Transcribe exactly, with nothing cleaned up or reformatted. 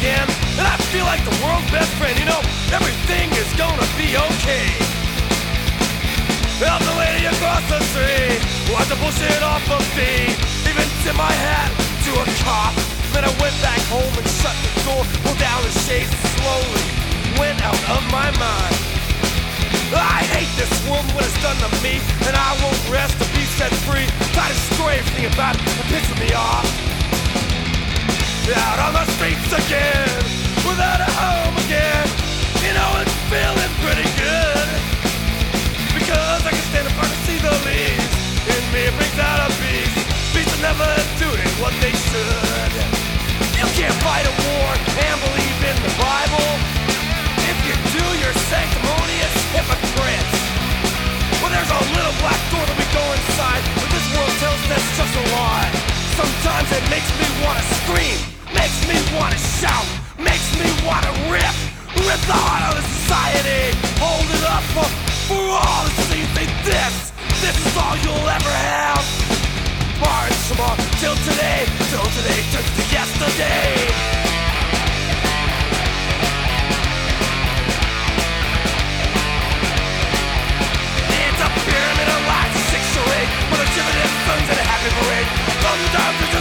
again, and I feel like the world's best friend. You know, everything is gonna be okay. Help the lady across the street, wipe the bullshit off of me. Even tip my hat to a cop. Then I went back home and shut the door, pulled down the shades slowly, went out of my mind. I hate this world, what it's done to me, and I won't rest to be set free. Try to destroy everything about it and pisses me off. Out on the streets again, without a home again. You know it's feeling pretty good, because I can stand apart and see the leaves. In me it brings out a beast. Beasts are never doing what they should. You can't fight a war and believe in the Bible. If you do, you're sanctimonious hypocrites. Well, there's a little black door that we go inside, but this world tells us that's just a lie. Sometimes it makes me wanna scream, makes me wanna shout, makes me wanna rip, rip the heart out of society, hold it up for, for all to see. Say this, this is all you'll ever have. March from on till today, till today turns to yesterday. It's a pyramid of lies, six to eight, with a dividend sons and a happy parade. From the dark to